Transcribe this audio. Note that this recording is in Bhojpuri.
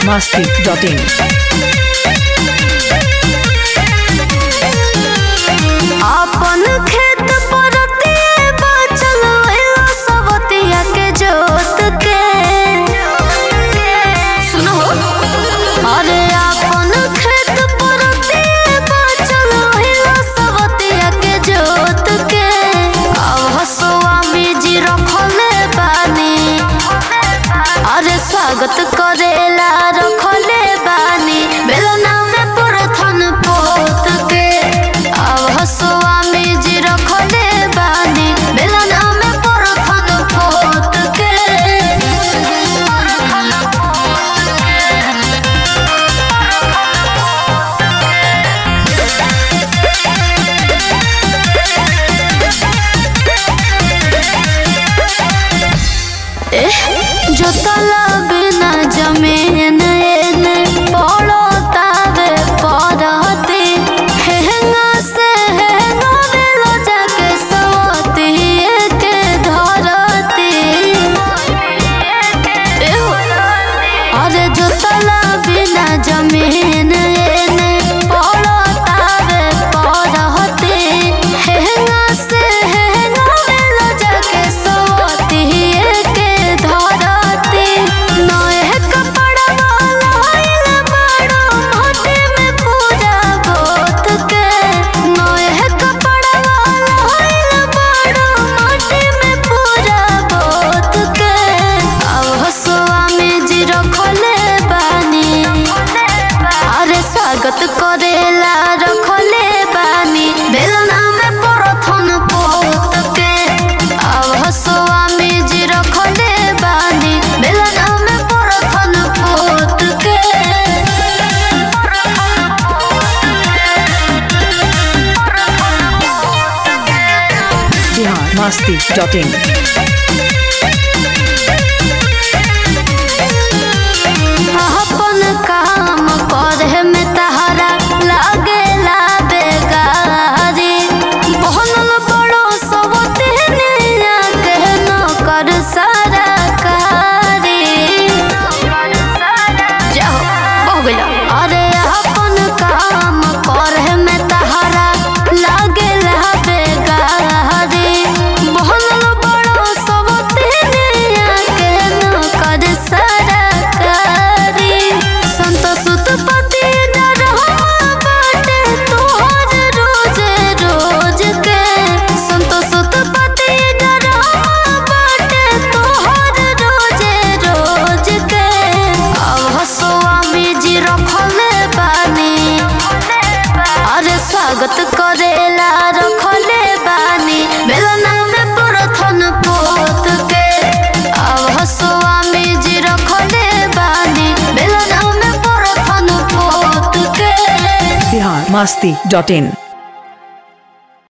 biharmasti.in अपन खेत परती बचल सबतिया के जोत के सुनो अरे अपन खेत परती बचल सबतिया के जोत के अब हसुआ बीजी रखले बानी अरे स्वागत करेला रखले बानी बेलना में परथन पोत के अब हसुआ बीजी रखले बानी बेलना में परथन पोत के जोतला बिना जमीन एने पड़तावे परती हेंगा से हेंगा मिलो जाके सवती के धरती अरे जोतला बिना जमीन एने पड़तावे परती हेंगा से हेंगा मिलो जाके सवती के धरती नए कपड़ा लाइल बड़ो मोटे में पूजा बोत के नए कपड़ा लाइल बड़ो मोटे में पूजा बोत के अब हसुआ में जी रखले बानी अरे स्वागत करेला रखले बानी बेलना में परथन पोत के अब हसुआ में जी रखले बानी बेलना में परथन पोत के biharmasti.in अपन काम करे में तहरा लागेला बेगारी बनल बड़ो सब तेनिया के नौकर सरकारी जाओ बहु गइला अरे अपन काम करे में तहरा लागेला बेगारी बनल बड़ो सब तेनिया के नौकर सरकारी संत सुतपति डरवा बाटे तोहर रोज रोज के संत सुतपति डरवा बाटे तोहर रोज रोज के अब हसुआ बीजी रखले बानी अरे स्वागत करेला रखले बानी बेलना में परथन पोत के अब हसुआ बीजी रखले बानी बेलना में परथन पोत के biharmasti.in